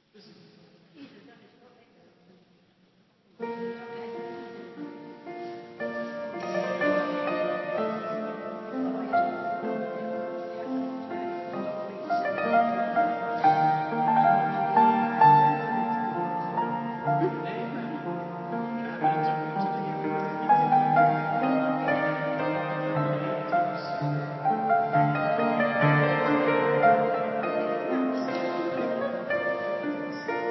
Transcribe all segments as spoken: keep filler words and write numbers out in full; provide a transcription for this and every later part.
Thank you.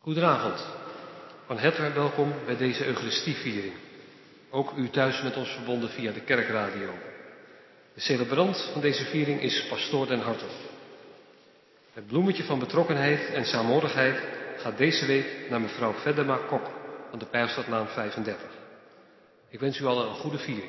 Goedenavond. Van harte welkom bij deze Eucharistieviering. Ook u thuis met ons verbonden via de kerkradio. De celebrant van deze viering is pastoor Den Hartog. Het bloemetje van betrokkenheid en saamhorigheid gaat deze week naar mevrouw Vedema Kok van de Peilstadlaan vijfendertig. Ik wens u allen een goede viering.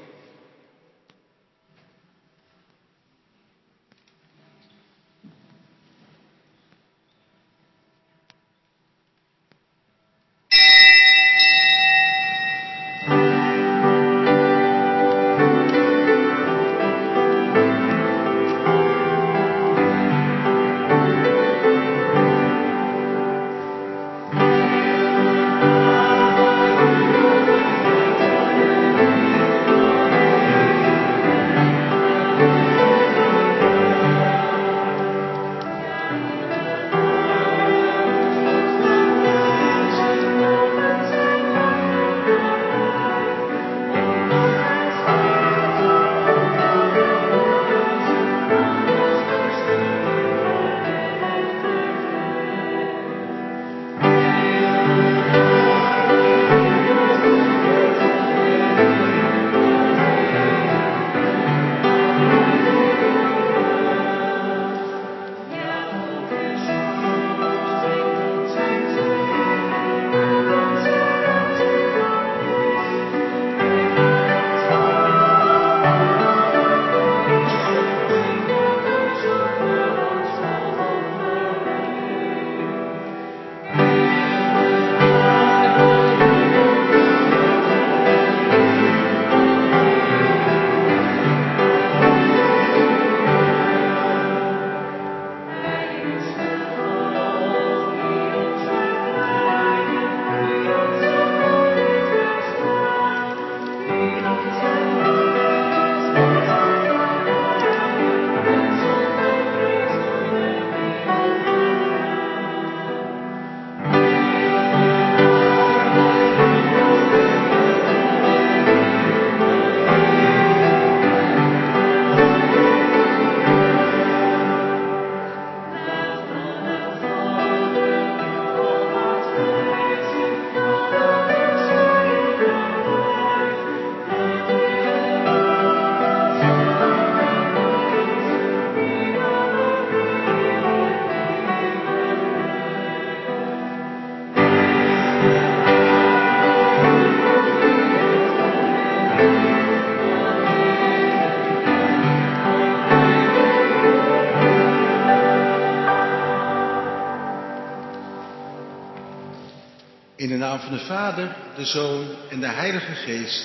Van de Vader, de Zoon en de Heilige Geest.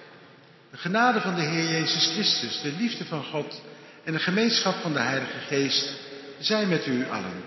De genade van de Heer Jezus Christus, de liefde van God en de gemeenschap van de Heilige Geest zijn met u allen.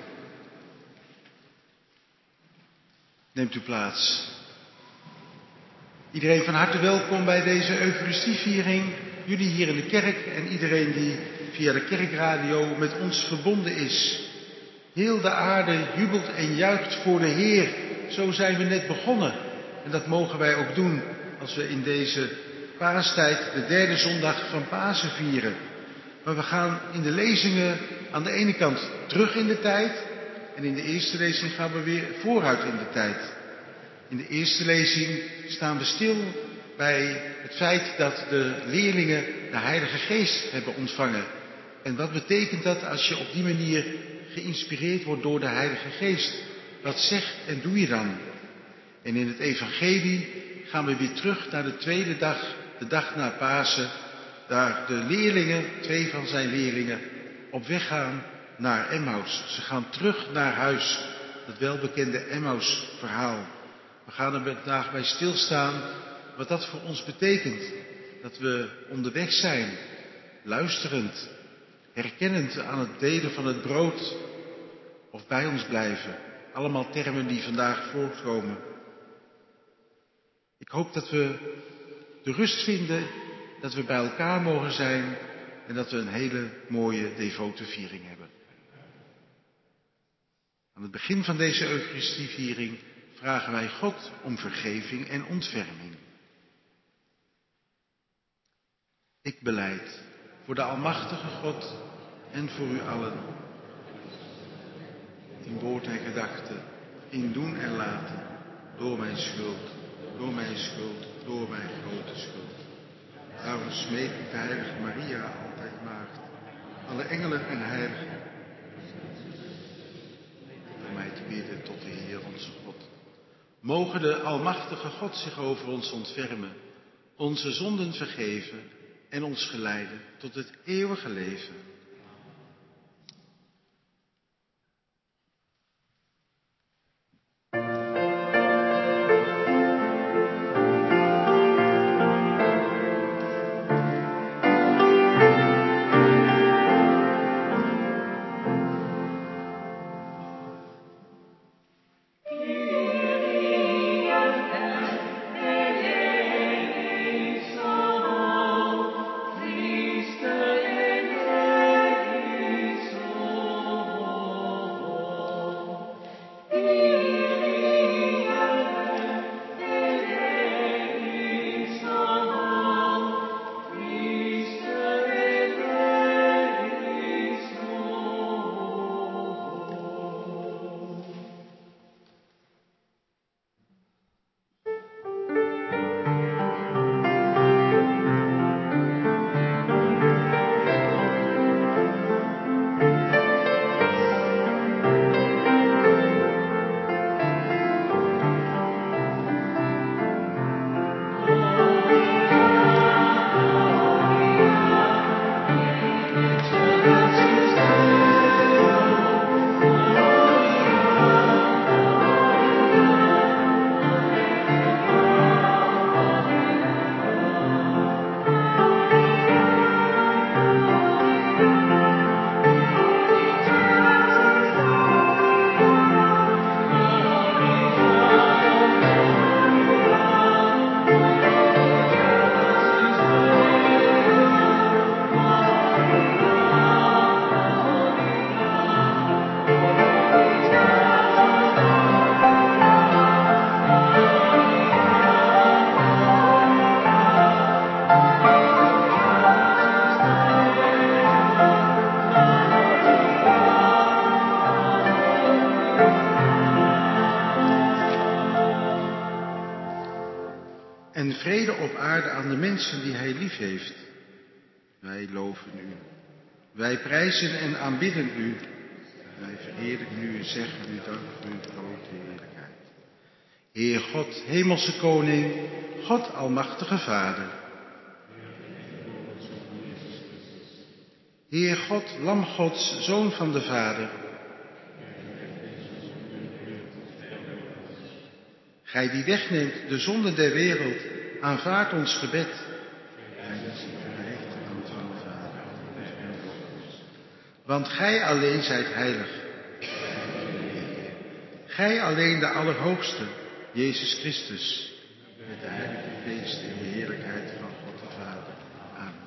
Neemt u plaats. Iedereen van harte welkom bij deze Eucharistieviering. Jullie hier in de kerk en iedereen die via de kerkradio met ons verbonden is. Heel de aarde jubelt en juicht voor de Heer. Zo zijn we net begonnen. En dat mogen wij ook doen als we in deze paastijd de derde zondag van Pasen vieren. Maar we gaan in de lezingen aan de ene kant terug in de tijd. En in de eerste lezing gaan we weer vooruit in de tijd. In de eerste lezing staan we stil bij het feit dat de leerlingen de Heilige Geest hebben ontvangen. En wat betekent dat als je op die manier geïnspireerd wordt door de Heilige Geest? Wat zegt en doe je dan? En in het evangelie gaan we weer terug naar de tweede dag, de dag na Pasen, daar de leerlingen, twee van zijn leerlingen, op weg gaan naar Emmaus. Ze gaan terug naar huis, dat welbekende Emmaus-verhaal. We gaan er vandaag bij stilstaan wat dat voor ons betekent. Dat we onderweg zijn, luisterend, herkennend aan het delen van het brood of bij ons blijven. Allemaal termen die vandaag voorkomen. Ik hoop dat we de rust vinden, dat we bij elkaar mogen zijn en dat we een hele mooie devote viering hebben. Aan het begin van deze Eucharistieviering vragen wij God om vergeving en ontferming. Ik belijd voor de almachtige God en voor u allen, in woord en gedachte, in doen en laten, door mijn schuld, door mijn schuld, door mijn grote schuld. Daarom smeek ik de heilige Maria, altijd maagd, alle engelen en heiligen, om mij te bidden tot de Heer onze God. Mogen de almachtige God zich over ons ontfermen, onze zonden vergeven en ons geleiden tot het eeuwige leven. En vrede op aarde aan de mensen die hij lief heeft. Wij loven u. Wij prijzen en aanbidden u. Wij verheerlijken u en zeggen u dank voor uw grote heerlijkheid. Heer God, hemelse koning, God almachtige Vader. Heer God, lam Gods, Zoon van de Vader. Gij die wegneemt de zonde der wereld, aanvaard ons gebed. Want gij alleen zijt heilig. Gij alleen de Allerhoogste, Jezus Christus, met de heilige geest in de heerlijkheid van God de Vader. Amen.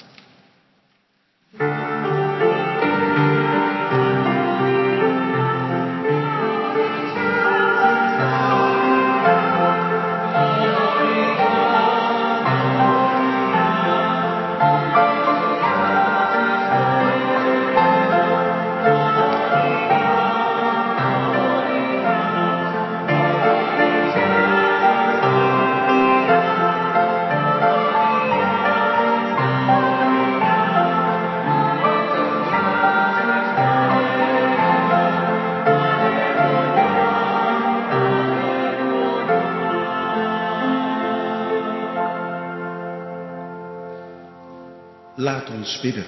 Laat ons bidden.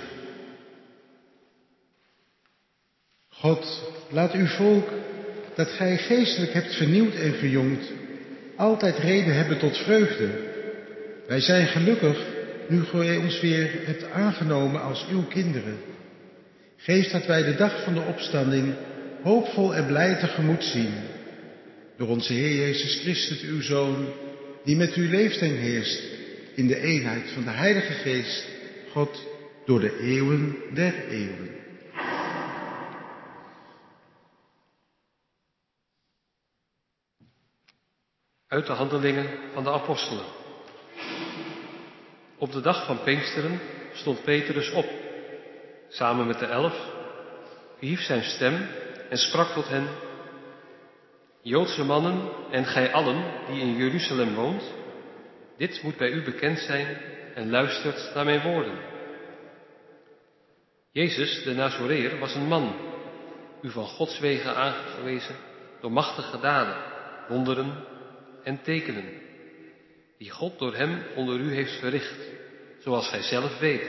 God, laat uw volk, dat gij geestelijk hebt vernieuwd en verjongd, altijd reden hebben tot vreugde. Wij zijn gelukkig, nu gij ons weer hebt aangenomen als uw kinderen. Geef dat wij de dag van de opstanding hoopvol en blij tegemoet zien. Door onze Heer Jezus Christus, uw Zoon, die met u leeft en heerst, in de eenheid van de Heilige Geest, God, door de eeuwen der eeuwen. Uit de Handelingen van de Apostelen. Op de dag van Pinksteren stond Petrus op, samen met de elf, verhief zijn stem en sprak tot hen: Joodse mannen en gij allen die in Jeruzalem woont, dit moet bij u bekend zijn en luistert naar mijn woorden. Jezus de Nazoreër was een man, u van Gods wegen aangewezen door machtige daden, wonderen en tekenen, die God door hem onder u heeft verricht, zoals gij zelf weet.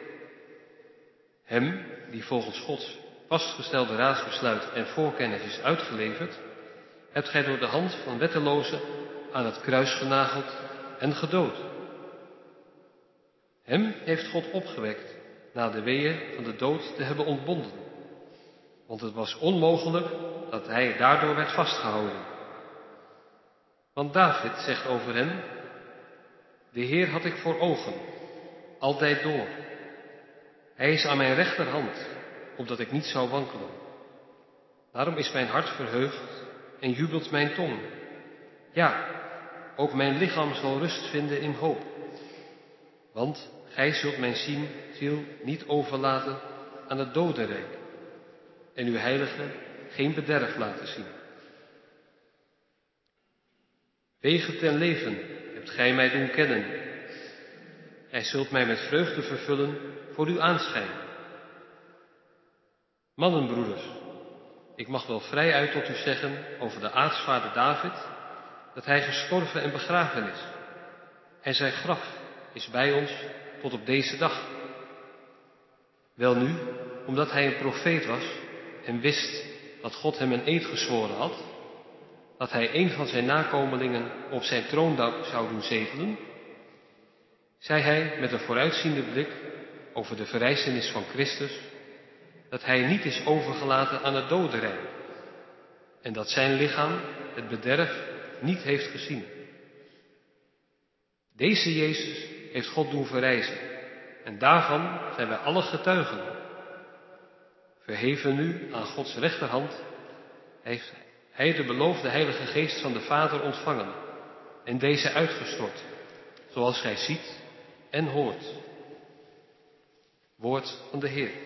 Hem, die volgens Gods vastgestelde raadsbesluit en voorkennis is uitgeleverd, hebt gij door de hand van wettelozen aan het kruis genageld en gedood. Hem heeft God opgewekt na de weeën van de dood te hebben ontbonden, want het was onmogelijk dat hij daardoor werd vastgehouden. Want David zegt over hem: de Heer had ik voor ogen, altijd door. Hij is aan mijn rechterhand, opdat ik niet zou wankelen. Daarom is mijn hart verheugd en jubelt mijn tong. Ja, ook mijn lichaam zal rust vinden in hoop. Want gij zult mijn ziel niet overlaten aan het dodenrijk en uw heilige geen bederf laten zien. Wegen ten leven hebt gij mij doen kennen. Gij zult mij met vreugde vervullen voor uw aanschijn. Mannenbroeders, ik mag wel vrij uit tot u zeggen over de aartsvader David, dat hij gestorven en begraven is. En zijn graf is bij ons tot op deze dag. Welnu, omdat hij een profeet was en wist dat God hem een eed gezworen had, dat hij een van zijn nakomelingen op zijn troon zou doen zetelen, zei hij met een vooruitziende blik over de verrijzenis van Christus, dat hij niet is overgelaten aan het dodenrijk en dat zijn lichaam het bederf niet heeft gezien. Deze Jezus heeft God doen verrijzen en daarvan zijn wij alle getuigen. Verheven nu aan Gods rechterhand heeft hij de beloofde Heilige Geest van de Vader ontvangen en deze uitgestort, zoals gij ziet en hoort. Woord van de Heer.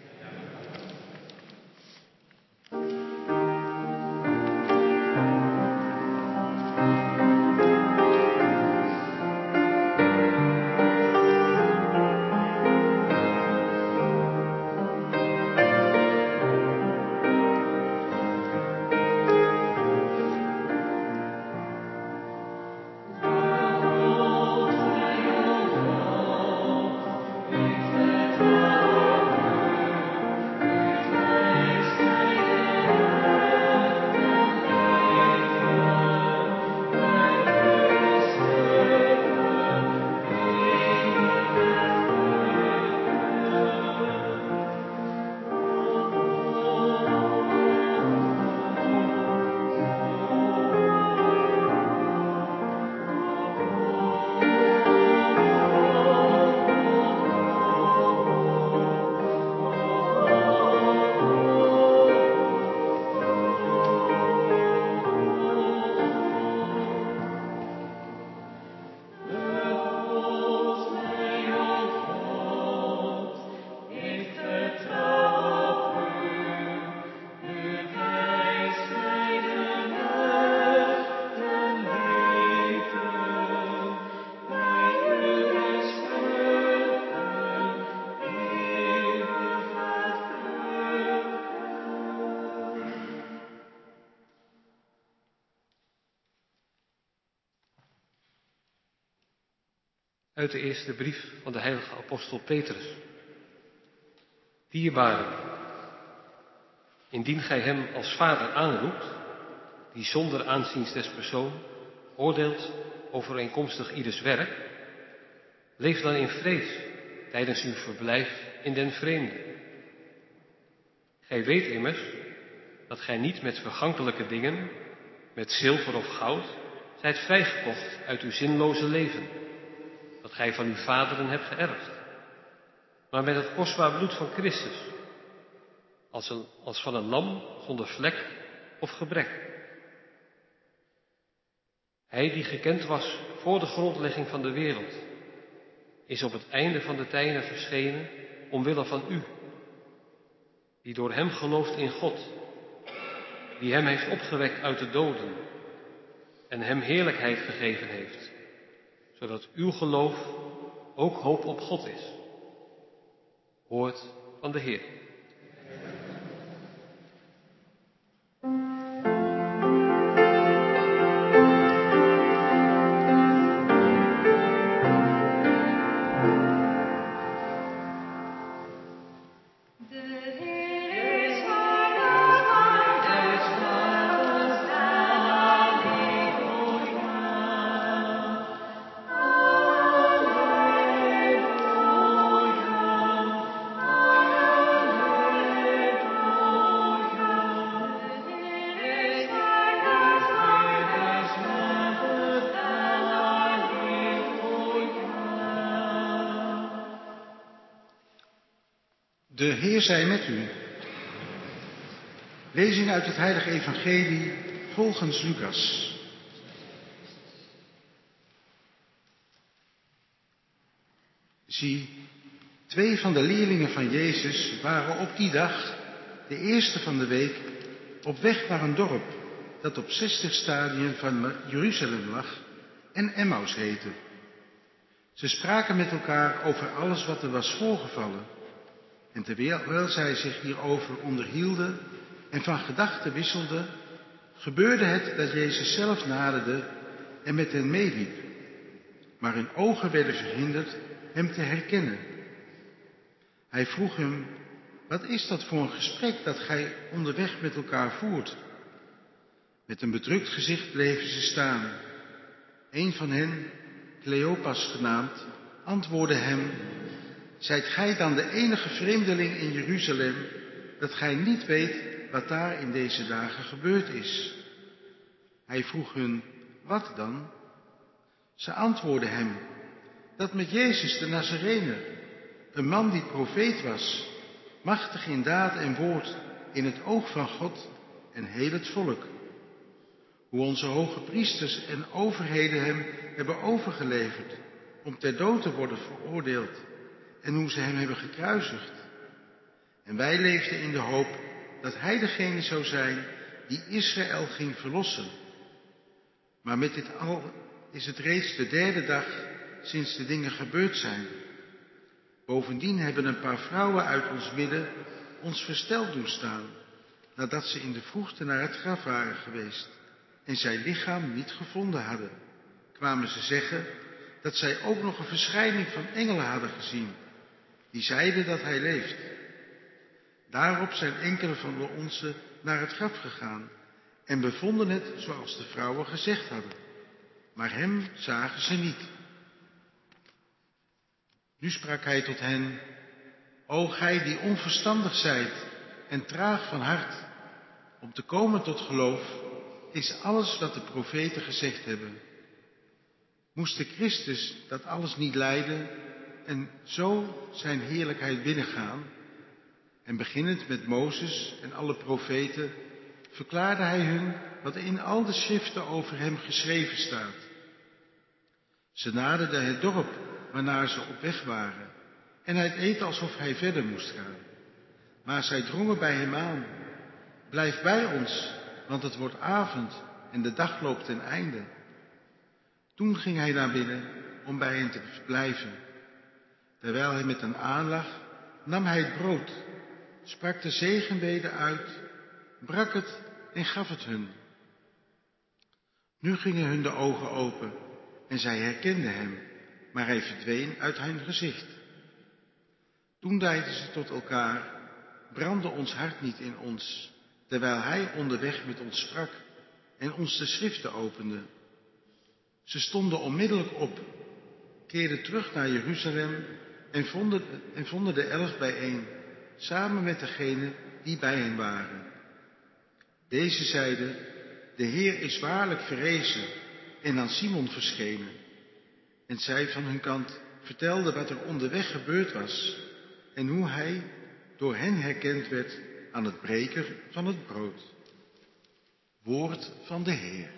Uit de eerste brief van de heilige apostel Petrus. Dierbaren, indien gij hem als vader aanroept, die zonder aanziens des persoon oordeelt overeenkomstig ieders werk, leef dan in vrees tijdens uw verblijf in den vreemde. Gij weet immers dat gij niet met vergankelijke dingen, met zilver of goud, zijt vrijgekocht uit uw zinloze leven, dat gij van uw vaderen hebt geërfd, maar met het kostbaar bloed van Christus, als, een, als van een lam zonder vlek of gebrek. Hij die gekend was voor de grondlegging van de wereld, is op het einde van de tijden verschenen omwille van u, die door hem gelooft in God, die hem heeft opgewekt uit de doden en hem heerlijkheid gegeven heeft, zodat uw geloof ook hoop op God is. Woord van de Heer. De Heer zij met u. Lezing uit het Heilige Evangelie volgens Lucas. Zie, twee van de leerlingen van Jezus waren op die dag, de eerste van de week, op weg naar een dorp dat op zestig stadien van Jeruzalem lag en Emmaus heette. Ze spraken met elkaar over alles wat er was voorgevallen. En terwijl zij zich hierover onderhielden en van gedachten wisselden, gebeurde het dat Jezus zelf naderde en met hen meeliep. Maar hun ogen werden verhinderd hem te herkennen. Hij vroeg hem: wat is dat voor een gesprek dat gij onderweg met elkaar voert? Met een bedrukt gezicht bleven ze staan. Een van hen, Cleopas genaamd, antwoordde hem: zijt gij dan de enige vreemdeling in Jeruzalem, dat gij niet weet wat daar in deze dagen gebeurd is? Hij vroeg hun: wat dan? Ze antwoordden hem: dat met Jezus de Nazarener, een man die profeet was, machtig in daad en woord in het oog van God en heel het volk. Hoe onze hoge priesters en overheden hem hebben overgeleverd om ter dood te worden veroordeeld en hoe ze hem hebben gekruisigd. En wij leefden in de hoop dat hij degene zou zijn die Israël ging verlossen. Maar met dit al is het reeds de derde dag sinds de dingen gebeurd zijn. Bovendien hebben een paar vrouwen uit ons midden ons versteld doen staan, nadat ze in de vroegte naar het graf waren geweest en zijn lichaam niet gevonden hadden. Kwamen ze zeggen dat zij ook nog een verschijning van engelen hadden gezien, die zeiden dat hij leeft. Daarop zijn enkele van de onze naar het graf gegaan en bevonden het zoals de vrouwen gezegd hadden. Maar hem zagen ze niet. Nu sprak hij tot hen: o gij die onverstandig zijt en traag van hart, om te komen tot geloof, is alles wat de profeten gezegd hebben. Moest de Christus dat alles niet lijden en zo zijn heerlijkheid binnengaan? En beginnend met Mozes en alle profeten, verklaarde hij hun wat in al de schriften over hem geschreven staat. Ze naderden het dorp waarnaar ze op weg waren, en hij deed alsof hij verder moest gaan. Maar zij drongen bij hem aan: blijf bij ons, want het wordt avond en de dag loopt ten einde. Toen ging hij naar binnen om bij hen te verblijven. Terwijl hij met hen aanlag, nam hij het brood, sprak de zegenbede uit, brak het en gaf het hun. Nu gingen hun de ogen open en zij herkenden hem, maar hij verdween uit hun gezicht. Toen zeiden ze tot elkaar: brandde ons hart niet in ons, terwijl hij onderweg met ons sprak en ons de schriften opende. Ze stonden onmiddellijk op, keerden terug naar Jeruzalem en vonden, en vonden de elf bijeen, samen met degenen die bij hen waren. Deze zeiden: de Heer is waarlijk verrezen en aan Simon verschenen. En zij van hun kant vertelden wat er onderweg gebeurd was en hoe hij door hen herkend werd aan het breken van het brood. Woord van de Heer.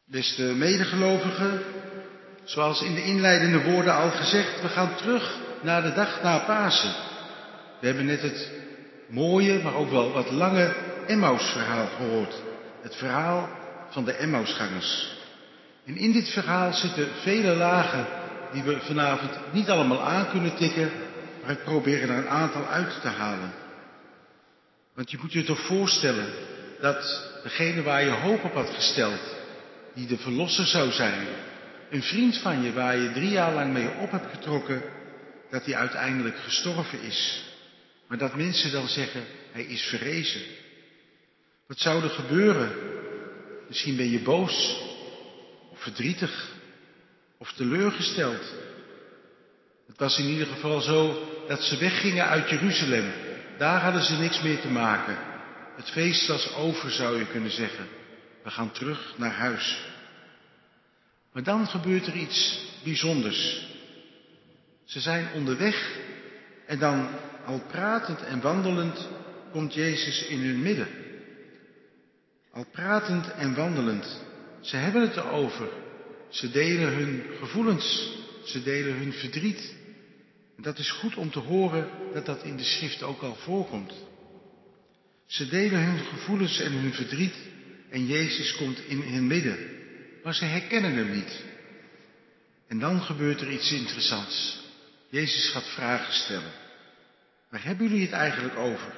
Beste medegelovigen, zoals in de inleidende woorden al gezegd, we gaan terug naar de dag na Pasen. We hebben net het mooie, maar ook wel wat lange Emmausverhaal gehoord. Het verhaal van de Emmausgangers. En in dit verhaal zitten vele lagen die we vanavond niet allemaal aan kunnen tikken, maar ik probeer er een aantal uit te halen. Want je moet je toch voorstellen dat degene waar je hoop op had gesteld, die de verlosser zou zijn, een vriend van je waar je drie jaar lang mee op hebt getrokken, dat hij uiteindelijk gestorven is. Maar dat mensen dan zeggen, hij is verrezen. Wat zou er gebeuren? Misschien ben je boos, of verdrietig, of teleurgesteld. Het was in ieder geval zo dat ze weggingen uit Jeruzalem. Daar hadden ze niks mee te maken. Het feest was over, zou je kunnen zeggen. We gaan terug naar huis. Maar dan gebeurt er iets bijzonders. Ze zijn onderweg en dan, al pratend en wandelend, komt Jezus in hun midden. Al pratend en wandelend. Ze hebben het erover. Ze delen hun gevoelens. Ze delen hun verdriet. En dat is goed om te horen dat dat in de schrift ook al voorkomt. Ze delen hun gevoelens en hun verdriet en Jezus komt in hun midden. Maar ze herkennen hem niet. En dan gebeurt er iets interessants. Jezus gaat vragen stellen. Waar hebben jullie het eigenlijk over?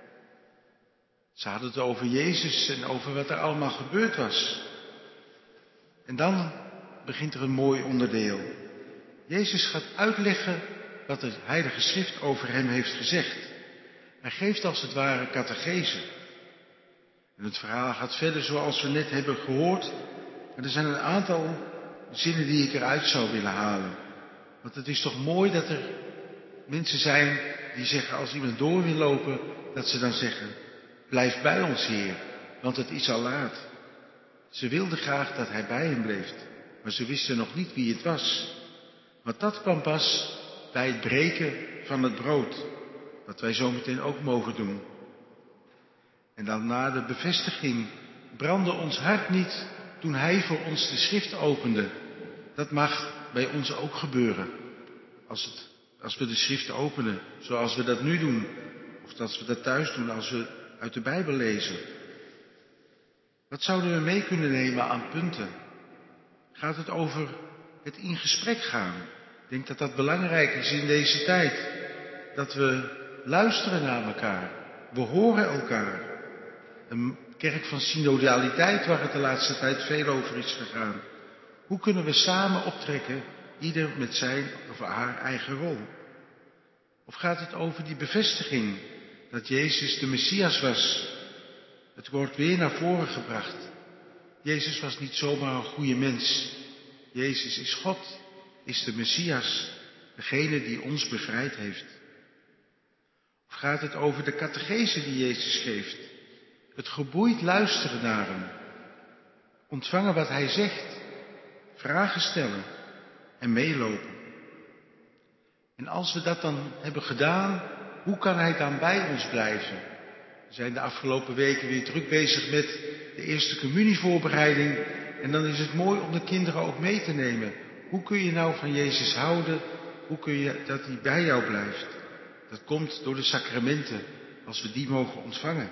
Ze hadden het over Jezus en over wat er allemaal gebeurd was. En dan begint er een mooi onderdeel. Jezus gaat uitleggen wat de Heilige Schrift over hem heeft gezegd. Hij geeft als het ware catechese. En het verhaal gaat verder zoals we net hebben gehoord. En er zijn een aantal zinnen die ik eruit zou willen halen. Want het is toch mooi dat er mensen zijn die zeggen als iemand door wil lopen, dat ze dan zeggen, blijf bij ons Heer, want het is al laat. Ze wilden graag dat hij bij hen bleef, maar ze wisten nog niet wie het was. Want dat kwam pas bij het breken van het brood, wat wij zo meteen ook mogen doen. En dan na de bevestiging, brandde ons hart niet toen hij voor ons de schrift opende. Dat mag bij ons ook gebeuren. Als, het, als we de schrift openen, zoals we dat nu doen. Of als we dat thuis doen, als we uit de Bijbel lezen. Wat zouden we mee kunnen nemen aan punten? Gaat het over het in gesprek gaan? Ik denk dat dat belangrijk is in deze tijd. Dat we luisteren naar elkaar. We horen elkaar. Een kerk van synodaliteit waar het de laatste tijd veel over is gegaan. Hoe kunnen we samen optrekken, ieder met zijn of haar eigen rol? Of gaat het over die bevestiging dat Jezus de Messias was? Het wordt weer naar voren gebracht. Jezus was niet zomaar een goede mens. Jezus is God, is de Messias, degene die ons bevrijd heeft. Of gaat het over de catechese die Jezus geeft? Het geboeid luisteren naar hem. Ontvangen wat hij zegt. Vragen stellen en meelopen. En als we dat dan hebben gedaan, hoe kan hij dan bij ons blijven? We zijn de afgelopen weken weer druk bezig met de eerste communievoorbereiding. En dan is het mooi om de kinderen ook mee te nemen. Hoe kun je nou van Jezus houden? Hoe kun je dat hij bij jou blijft? Dat komt door de sacramenten, als we die mogen ontvangen.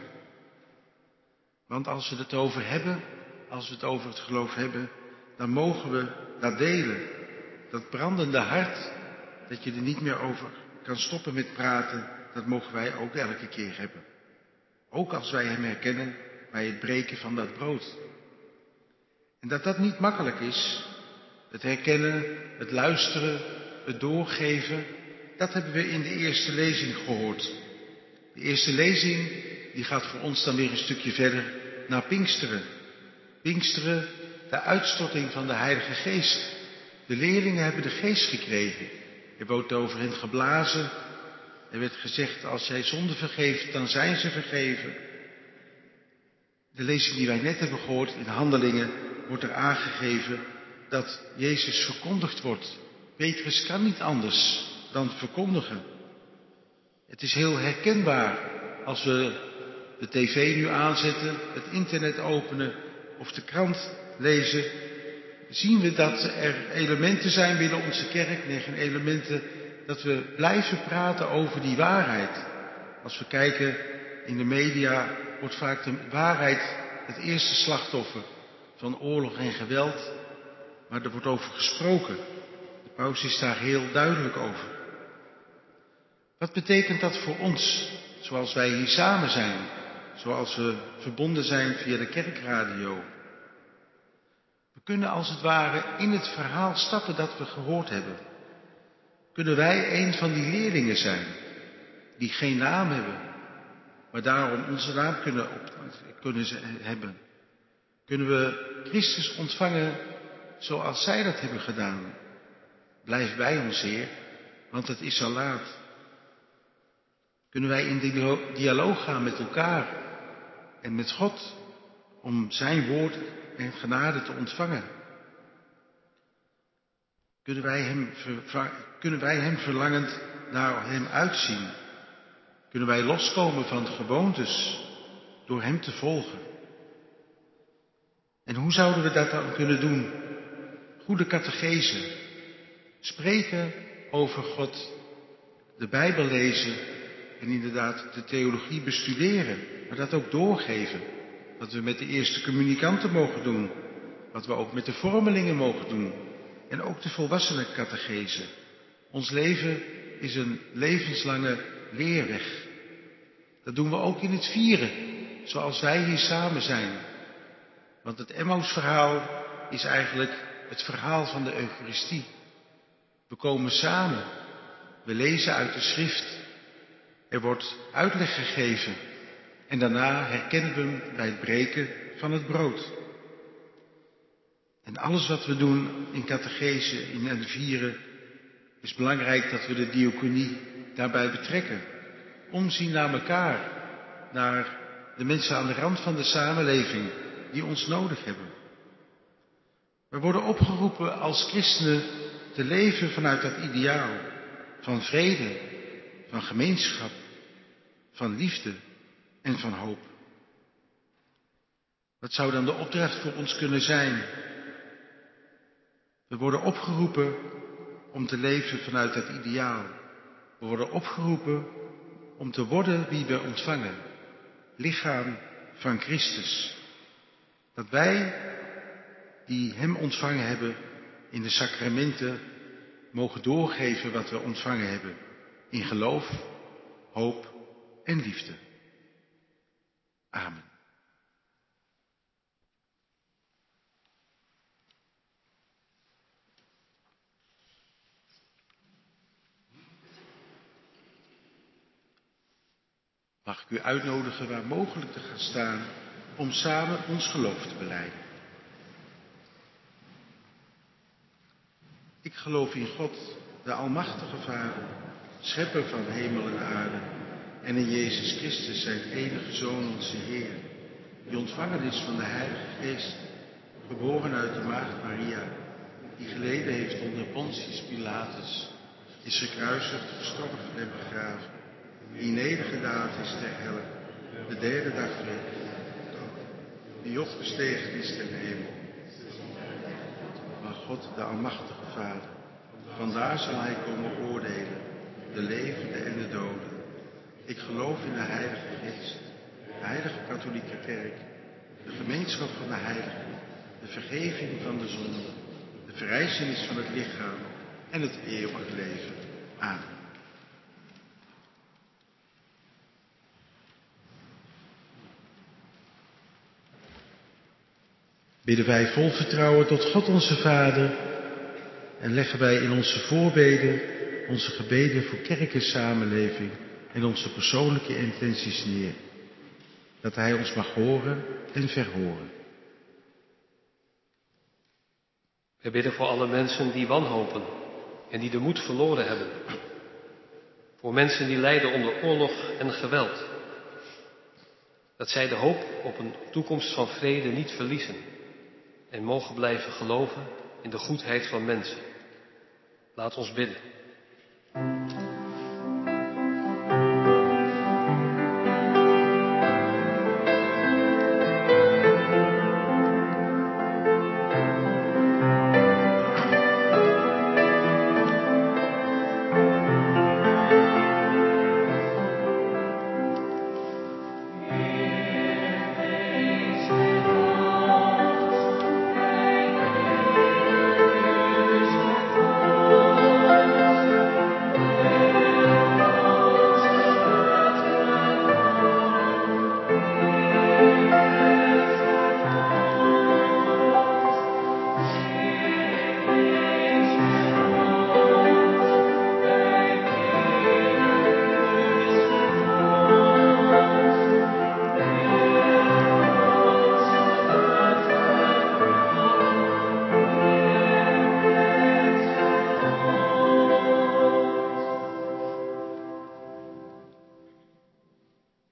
Want als we het over hebben, als we het over het geloof hebben, dan mogen we dat delen. Dat brandende hart, dat je er niet meer over kan stoppen met praten, dat mogen wij ook elke keer hebben. Ook als wij hem herkennen bij het breken van dat brood. En dat dat niet makkelijk is, het herkennen, het luisteren, het doorgeven, dat hebben we in de eerste lezing gehoord. De eerste lezing, die gaat voor ons dan weer een stukje verder naar Pinksteren. Pinksteren, de uitstorting van de Heilige Geest. De leerlingen hebben de Geest gekregen. Er wordt over hen geblazen. Er werd gezegd, als jij zonde vergeeft, dan zijn ze vergeven. De lezing die wij net hebben gehoord in Handelingen, wordt er aangegeven dat Jezus verkondigd wordt. Petrus kan niet anders dan verkondigen. Het is heel herkenbaar als we de tv nu aanzetten, het internet openen of de krant lezen, zien we dat er elementen zijn binnen onze kerk, negen elementen, dat we blijven praten over die waarheid. Als we kijken in de media, wordt vaak de waarheid het eerste slachtoffer van oorlog en geweld, maar er wordt over gesproken. De paus is daar heel duidelijk over. Wat betekent dat voor ons, zoals wij hier samen zijn, zoals we verbonden zijn via de kerkradio? We kunnen als het ware in het verhaal stappen dat we gehoord hebben. Kunnen wij een van die leerlingen zijn, die geen naam hebben, maar daarom onze naam kunnen, op, kunnen hebben? Kunnen we Christus ontvangen zoals zij dat hebben gedaan? Blijf bij ons, Heer, want het is al laat. Kunnen wij in dialoog gaan met elkaar en met God om zijn woord en genade te ontvangen? Kunnen wij hem, kunnen wij hem verlangend naar hem uitzien? Kunnen wij loskomen van gewoontes door hem te volgen? En hoe zouden we dat dan kunnen doen? Goede catechese, spreken over God, de Bijbel lezen en inderdaad de theologie bestuderen, maar dat ook doorgeven. Wat we met de eerste communicanten mogen doen, wat we ook met de vormelingen mogen doen en ook de volwassenen catechese. Ons leven is een levenslange leerweg. Dat doen we ook in het vieren, zoals wij hier samen zijn. Want het Emmausverhaal is eigenlijk het verhaal van de Eucharistie. We komen samen, we lezen uit de schrift, er wordt uitleg gegeven en daarna herkennen we hem bij het breken van het brood. En alles wat we doen in catechese, in het vieren, is belangrijk dat we de diaconie daarbij betrekken. Omzien naar elkaar, naar de mensen aan de rand van de samenleving die ons nodig hebben. We worden opgeroepen als christenen te leven vanuit dat ideaal van vrede, van gemeenschap, van liefde en van hoop. Wat zou dan de opdracht voor ons kunnen zijn? We worden opgeroepen om te leven vanuit dat ideaal. We worden opgeroepen om te worden wie we ontvangen. Lichaam van Christus. Dat wij, die hem ontvangen hebben, in de sacramenten mogen doorgeven wat we ontvangen hebben. In geloof, hoop en liefde. Amen. Mag ik u uitnodigen waar mogelijk te gaan staan om samen ons geloof te belijden. Ik geloof in God, de Almachtige Vader, Schepper van hemel en aarde, en in Jezus Christus, zijn enige Zoon, onze Heer, die ontvangen is van de Heilige Geest, geboren uit de Maagd Maria, die geleden heeft onder Pontius Pilatus, is gekruisigd, gestorven en begraven, die nedergedaald is ter helle, de derde dag dood, die opgestegen is ten hemel. Maar God, de Almachtige Vader, vandaar zal hij komen oordelen, de levenden en de doden. Ik geloof in de Heilige Geest, de Heilige Katholieke Kerk, de gemeenschap van de heiligen, de vergeving van de zonden, de verrijzenis van het lichaam en het eeuwige leven. Amen. Bidden wij vol vertrouwen tot God onze Vader en leggen wij in onze voorbeden onze gebeden voor kerk en samenleving en onze persoonlijke intenties neer. Dat Hij ons mag horen en verhoren. We bidden voor alle mensen die wanhopen en die de moed verloren hebben. Voor mensen die lijden onder oorlog en geweld. Dat zij de hoop op een toekomst van vrede niet verliezen en mogen blijven geloven in de goedheid van mensen. Laat ons bidden.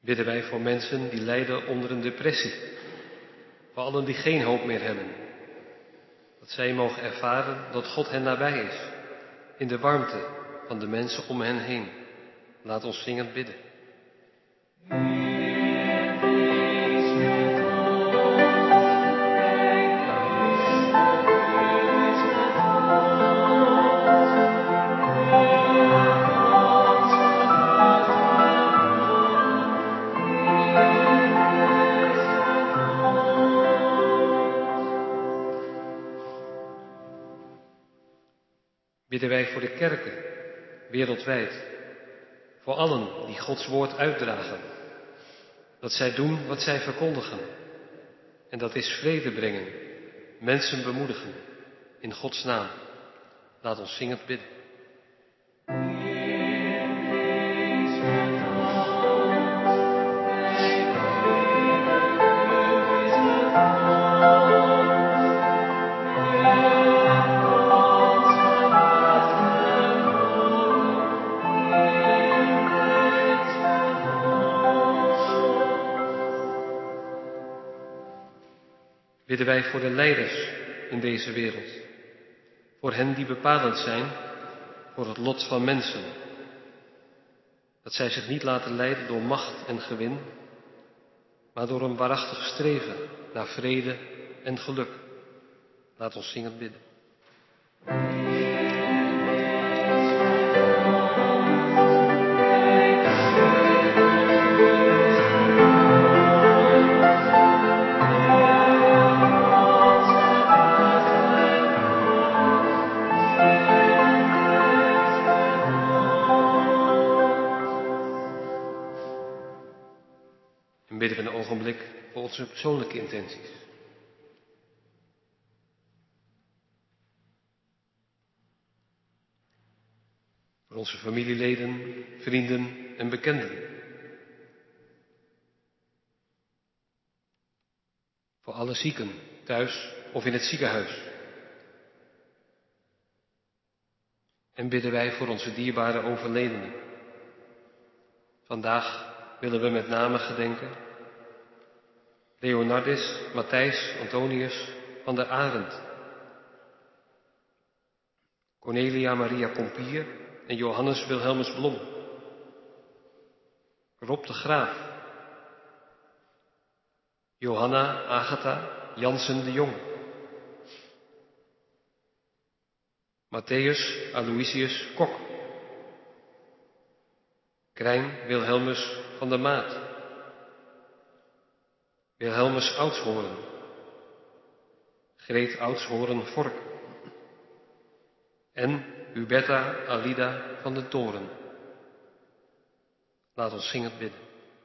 bidden wij voor mensen die lijden onder een depressie. Voor allen die geen hoop meer hebben. Dat zij mogen ervaren dat God hen nabij is. In de warmte van de mensen om hen heen. Laat ons zingend bidden. Bidden wij voor de kerken, wereldwijd, voor allen die Gods woord uitdragen, dat zij doen wat zij verkondigen, en dat is vrede brengen, mensen bemoedigen, in Gods naam. Laat ons zingend bidden. Bidden wij voor de leiders in deze wereld, voor hen die bepalend zijn voor het lot van mensen, dat zij zich niet laten leiden door macht en gewin, maar door een waarachtig streven naar vrede en geluk. Laat ons zingend bidden. En bidden we een ogenblik voor onze persoonlijke intenties. Voor onze familieleden, vrienden en bekenden. Voor alle zieken, thuis of in het ziekenhuis. En bidden wij voor onze dierbare overledenen. Vandaag willen we met name gedenken Leonardis, Matthijs, Antonius van der Arend, Cornelia Maria Pompier en Johannes Wilhelmus Blom, Rob de Graaf, Johanna Agatha Jansen de Jong, Matthäus Aloysius Kok, Krijn Wilhelmus van der Maat, Wilhelmus Oudshoorn, Greet Oudshoorn Vork en Huberta Alida van den Toren. Laat ons zingend bidden.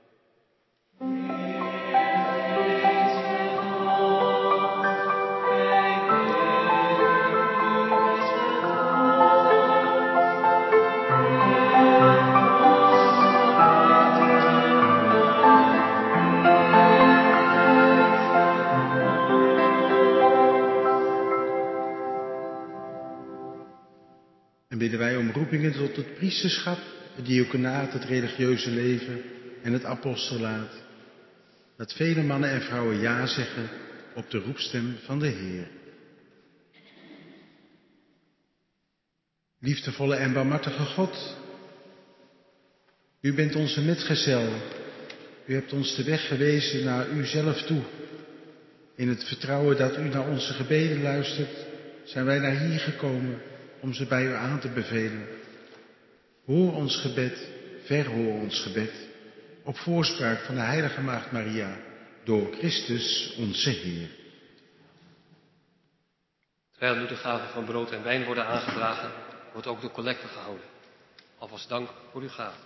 Bidden wij om roepingen tot het priesterschap, het diaconaat, het religieuze leven en het apostolaat. Dat vele mannen en vrouwen ja zeggen op de roepstem van de Heer. Liefdevolle en barmhartige God, u bent onze metgezel. U hebt ons de weg gewezen naar u zelf toe. In het vertrouwen dat u naar onze gebeden luistert, zijn wij naar hier gekomen om ze bij u aan te bevelen. Hoor ons gebed, verhoor ons gebed, op voorspraak van de heilige Maagd Maria, door Christus onze Heer. Terwijl nu de gaven van brood en wijn worden aangedragen, wordt ook de collecte gehouden. Alvast dank voor uw gaven.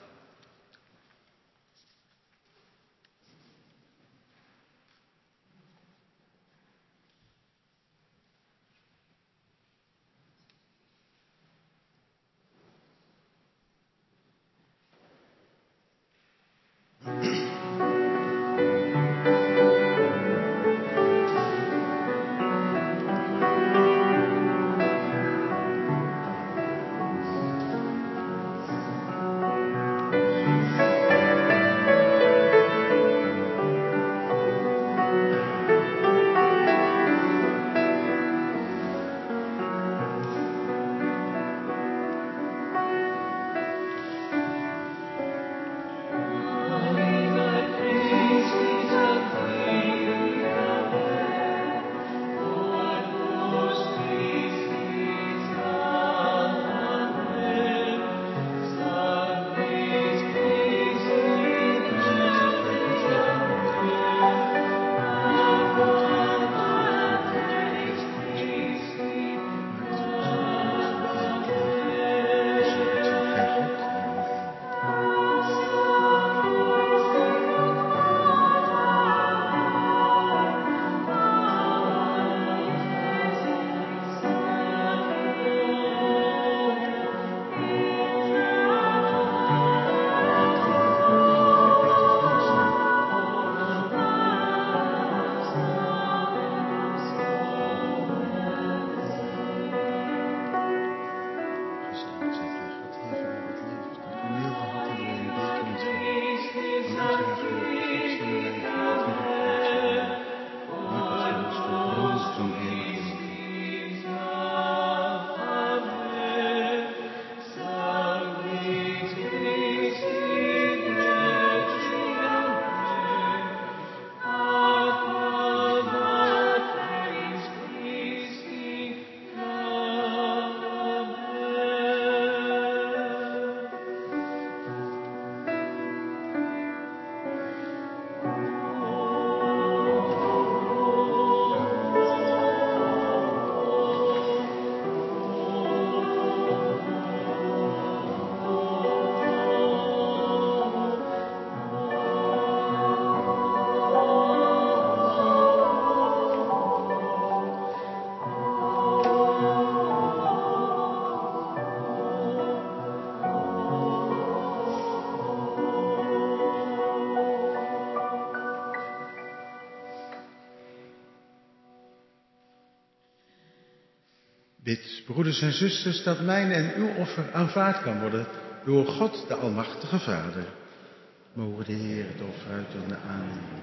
Bid, broeders en zusters, dat mijn en uw offer aanvaard kan worden door God, de Almachtige Vader. Mogen de Heer het offer uit de aannemen.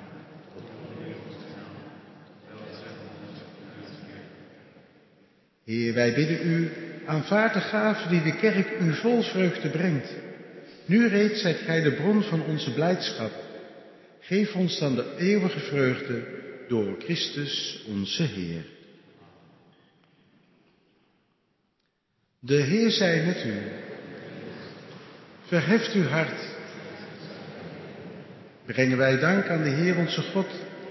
Heer, wij bidden u, aanvaard de gave die de kerk u vol vreugde brengt. Nu reeds zijt gij de bron van onze blijdschap. Geef ons dan de eeuwige vreugde door Christus onze Heer. De Heer zij met u. Verheft uw hart. Brengen wij dank aan de Heer onze God.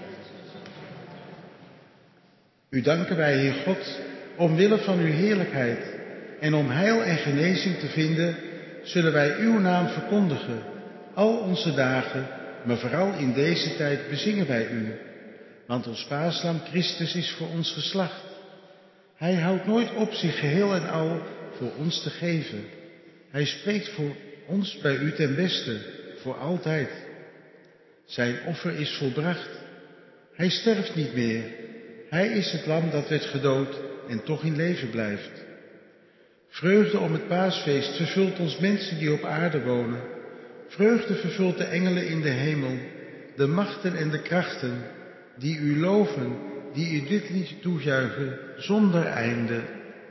U danken wij, Heer God, omwille van uw heerlijkheid en om heil en genezing te vinden, zullen wij uw naam verkondigen. Al onze dagen, maar vooral in deze tijd bezingen wij u. Want ons paaslam Christus is voor ons geslacht. Hij houdt nooit op zich geheel en al voor ons te geven. Hij spreekt voor ons bij u ten beste, voor altijd. Zijn offer is volbracht. Hij sterft niet meer. Hij is het lam dat werd gedood en toch in leven blijft. Vreugde om het paasfeest vervult ons mensen die op aarde wonen. Vreugde vervult de engelen in de hemel, de machten en de krachten, die u loven, die u dit lied toejuichen zonder einde.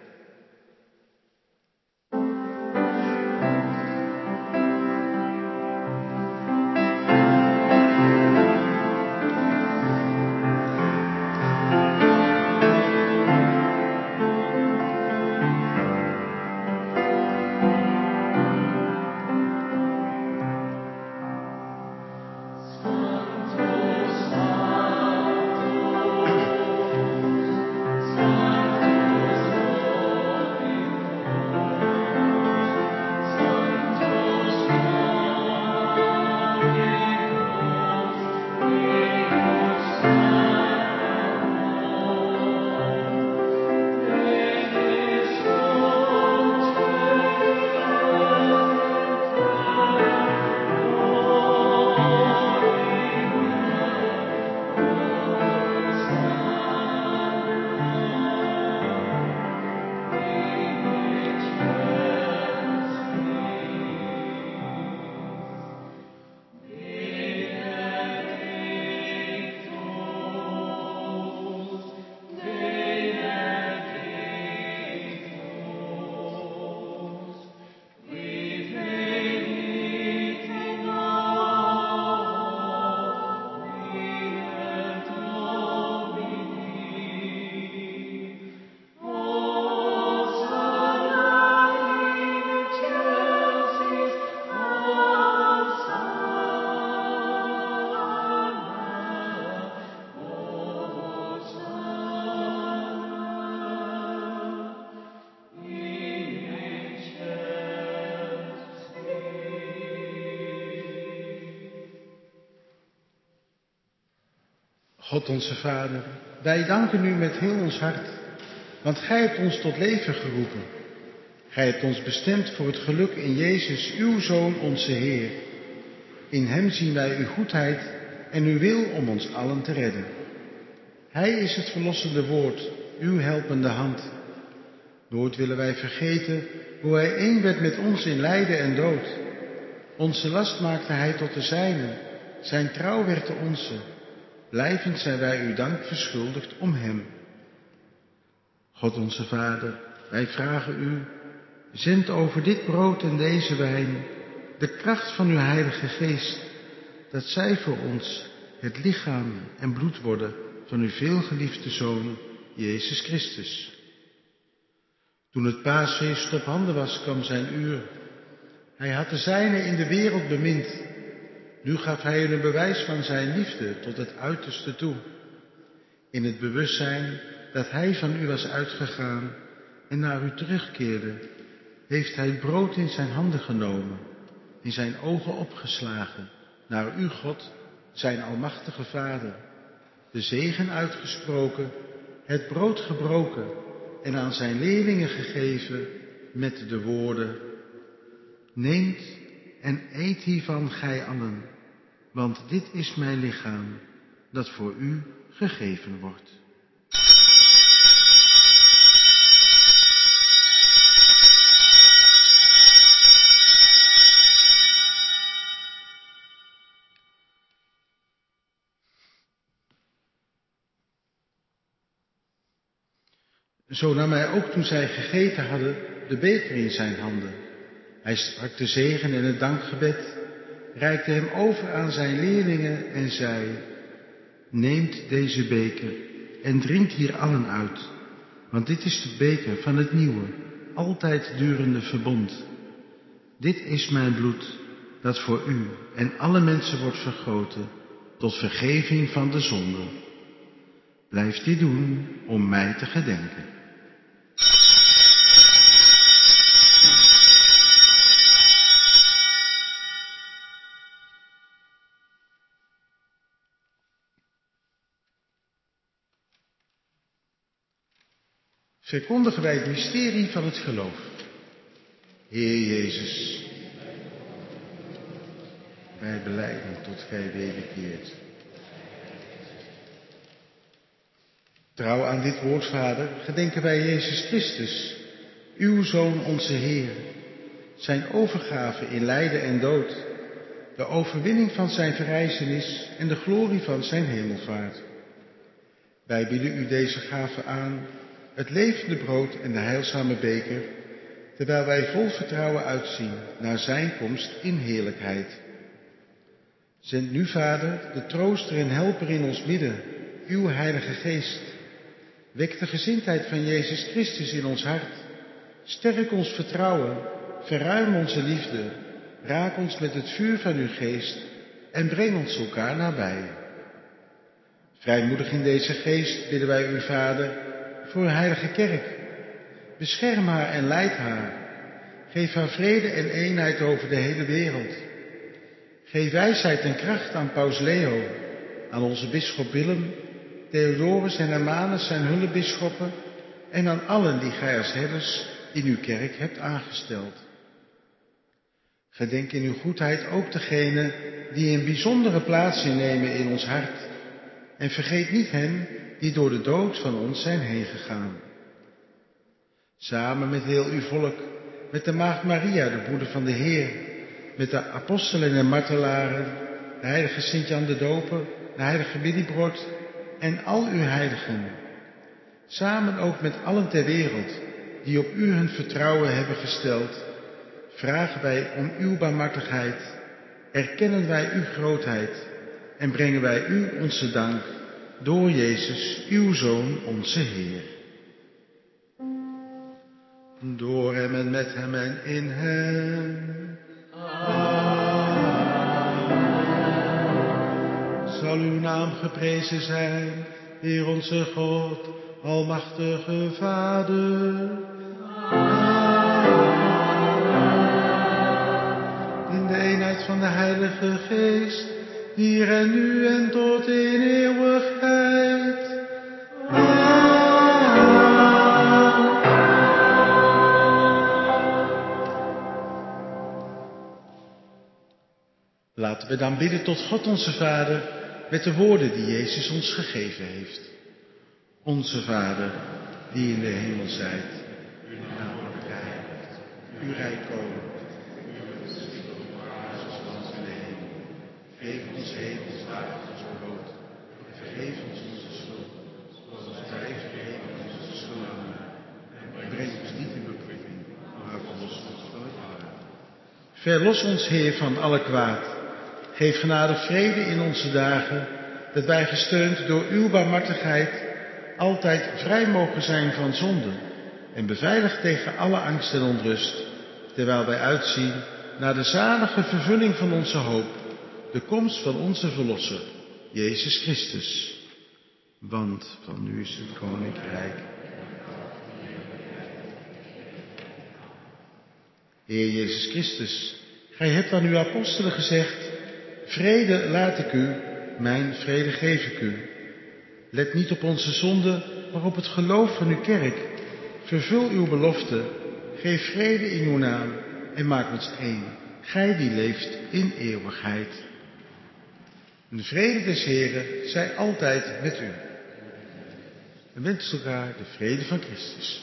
God onze Vader, wij danken u met heel ons hart, want gij hebt ons tot leven geroepen. Gij hebt ons bestemd voor het geluk in Jezus, uw Zoon, onze Heer. In hem zien wij uw goedheid en uw wil om ons allen te redden. Hij is het verlossende woord, uw helpende hand. Nooit willen wij vergeten hoe hij één werd met ons in lijden en dood. Onze last maakte hij tot de zijne, zijn trouw werd de onze. Blijvend zijn wij uw dank verschuldigd om hem. God onze Vader, wij vragen u, zend over dit brood en deze wijn de kracht van uw Heilige Geest, dat zij voor ons het lichaam en bloed worden van uw veelgeliefde Zoon, Jezus Christus. Toen het paasfeest op handen was, kwam zijn uur. Hij had de zijne in de wereld bemind. Nu gaf hij hun een bewijs van zijn liefde tot het uiterste toe. In het bewustzijn dat hij van u was uitgegaan en naar u terugkeerde, heeft hij het brood in zijn handen genomen, in zijn ogen opgeslagen, naar u God, zijn almachtige Vader, de zegen uitgesproken, het brood gebroken en aan zijn leerlingen gegeven met de woorden: neemt en eet hiervan gij allen, want dit is mijn lichaam, dat voor u gegeven wordt. Zo nam hij ook toen zij gegeten hadden de beker in zijn handen. Hij sprak de zegen en het dankgebed, reikte hem over aan zijn leerlingen en zei: neemt deze beker en drinkt hier allen uit, want dit is de beker van het nieuwe, altijd durende verbond. Dit is mijn bloed, dat voor u en alle mensen wordt vergoten, tot vergeving van de zonde. Blijf dit doen om mij te gedenken. Verkondigen wij het mysterie van het geloof. Heer Jezus, wij belijden tot gij wederkeert. Trouw aan dit woord, Vader, gedenken wij Jezus Christus, uw Zoon, onze Heer, zijn overgave in lijden en dood, de overwinning van zijn verrijzenis en de glorie van zijn hemelvaart. Wij bieden u deze gave aan, het levende brood en de heilzame beker, terwijl wij vol vertrouwen uitzien naar zijn komst in heerlijkheid. Zend nu, Vader, de trooster en helper in ons midden, uw Heilige Geest. Wek de gezindheid van Jezus Christus in ons hart. Sterk ons vertrouwen, verruim onze liefde, raak ons met het vuur van uw geest en breng ons elkaar nabij. Vrijmoedig in deze geest bidden wij u, Vader, voor uw heilige kerk. Bescherm haar en leid haar. Geef haar vrede en eenheid over de hele wereld. Geef wijsheid en kracht aan Paus Leo, aan onze bisschop Willem, Theodorus en Hermanus zijn hulpbisschoppen en aan allen die gij als herders in uw kerk hebt aangesteld. Gedenk in uw goedheid ook degenen die een bijzondere plaats innemen in ons hart en vergeet niet hen die door de dood van ons zijn heen gegaan. Samen met heel uw volk, met de maagd Maria, de moeder van de Heer, met de apostelen en martelaren, de heilige Sint-Jan de Doper, de heilige Willibrord en al uw heiligen. Samen ook met allen ter wereld die op u hun vertrouwen hebben gesteld, vragen wij om uw barmhartigheid, erkennen wij uw grootheid en brengen wij u onze dank door Jezus, uw Zoon, onze Heer. Door hem en met hem en in hem. Zal uw naam geprezen zijn, Heer onze God, almachtige Vader. In de eenheid van de Heilige Geest, hier en nu en tot in eeuwigheid. Laten we dan bidden tot God onze Vader met de woorden die Jezus ons gegeven heeft. Onze Vader, die in de hemel zijt, uw naam wordt geheiligd, uw rijk komen, uw wil geschieden op aarde zoals in de hemel. Geef ons heden ons dagelijks brood en vergeef ons onze schuld, zoals wij vergeven onze schuldenaren. En breng ons niet in beproeving, maar verlos ons van het kwade. Verlos ons, Heer, van alle kwaad. Geef genade vrede in onze dagen, dat wij gesteund door uw barmhartigheid altijd vrij mogen zijn van zonde en beveiligd tegen alle angst en onrust, terwijl wij uitzien naar de zalige vervulling van onze hoop, de komst van onze Verlosser, Jezus Christus. Want van u is het koninkrijk. Heer Jezus Christus, gij hebt aan uw apostelen gezegd: vrede laat ik u, mijn vrede geef ik u. Let niet op onze zonde, maar op het geloof van uw kerk. Vervul uw belofte, geef vrede in uw naam en maak ons één, gij die leeft in eeuwigheid. De vrede des Heren zij altijd met u. We wensen elkaar de vrede van Christus.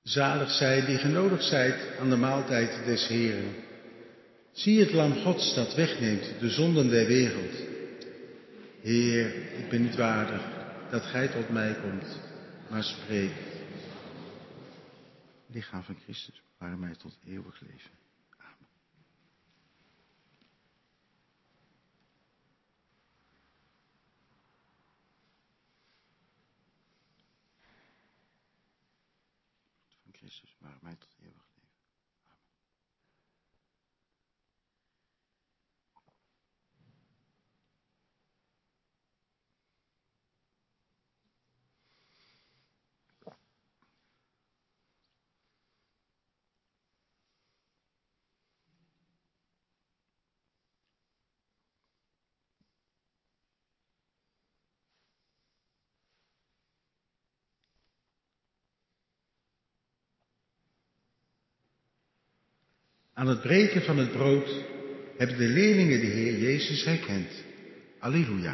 Zalig zij die genodigd zijt aan de maaltijd des Heren. Zie het lam Gods dat wegneemt de zonden der wereld. Heer, ik ben niet waardig dat gij tot mij komt, maar spreek. Lichaam van Christus, bewaar mij tot eeuwig leven. Amen. Van Christus, bewaar mij tot eeuwig leven. Aan het breken van het brood hebben de leerlingen de Heer Jezus herkend. Alleluia.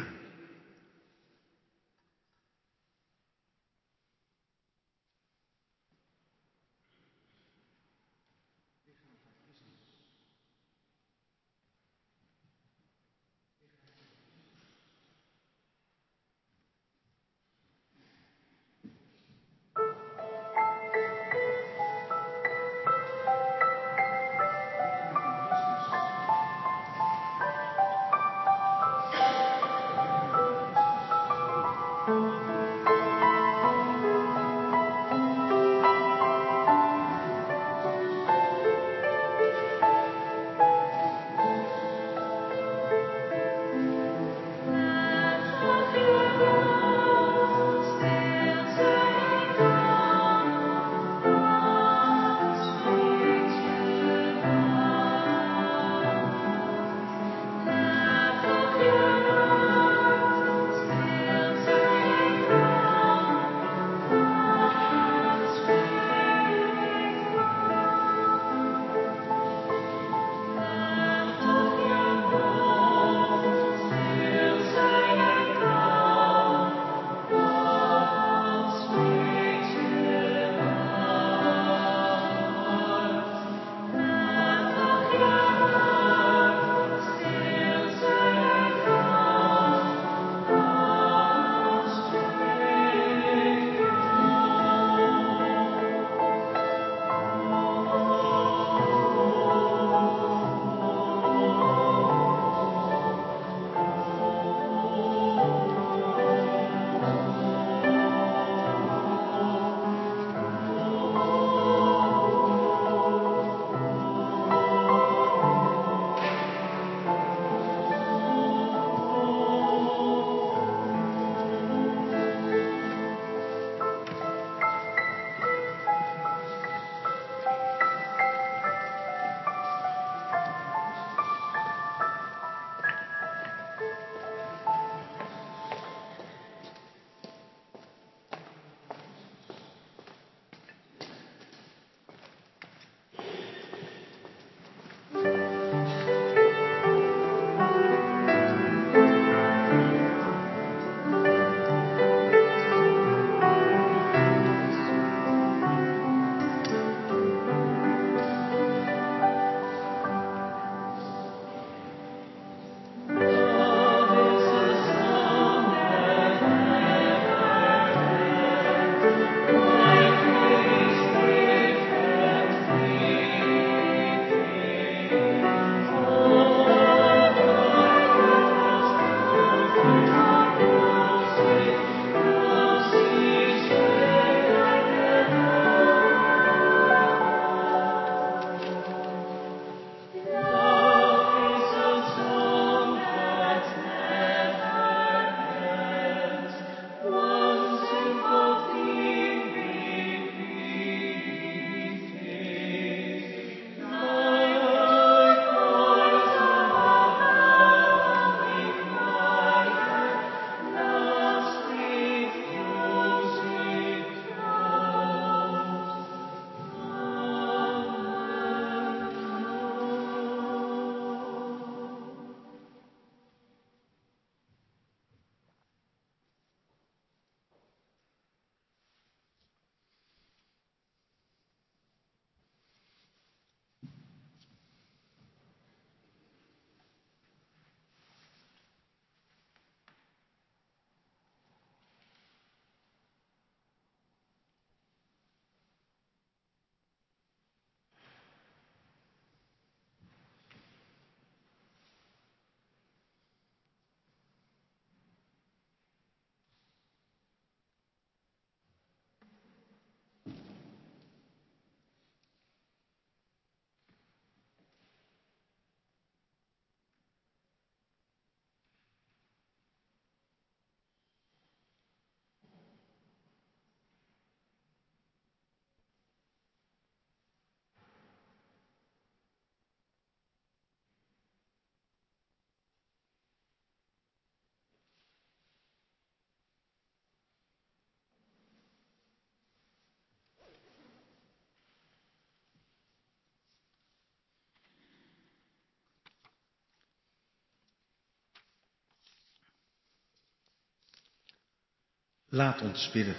Laat ons bidden.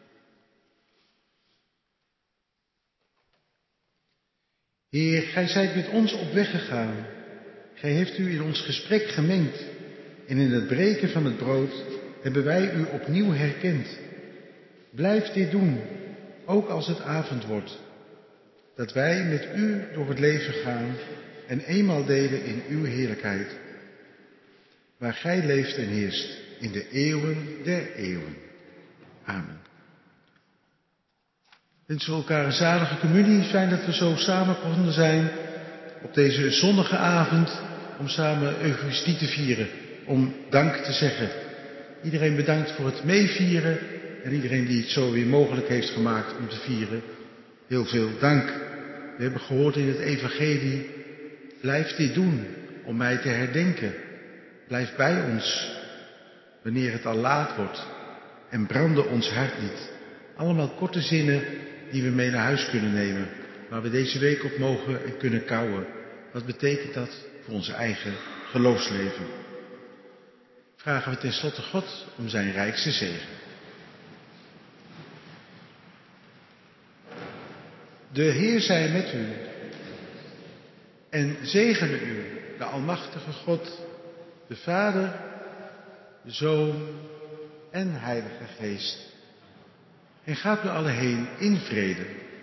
Heer, gij zijt met ons op weg gegaan. Gij heeft u in ons gesprek gemengd. En in het breken van het brood hebben wij u opnieuw herkend. Blijf dit doen, ook als het avond wordt. Dat wij met u door het leven gaan en eenmaal delen in uw heerlijkheid. Waar gij leeft en heerst in de eeuwen der eeuwen. Amen. Wensen we elkaar een zalige communie. Fijn dat we zo samen konden zijn op deze zonnige avond om samen Eucharistie te vieren. Om dank te zeggen. Iedereen bedankt voor het meevieren en iedereen die het zo weer mogelijk heeft gemaakt om te vieren. Heel veel dank. We hebben gehoord in het evangelie, blijf dit doen om mij te herdenken. Blijf bij ons wanneer het al laat wordt en brandde ons hart niet. Allemaal korte zinnen die we mee naar huis kunnen nemen, waar we deze week op mogen en kunnen kouwen. Wat betekent dat voor ons eigen geloofsleven? Vragen we tenslotte God om zijn rijkste zegen. De Heer zij met u en zegene u, de Almachtige God, de Vader, de Zoon en Heilige Geest. En gaat u alle heen in vrede.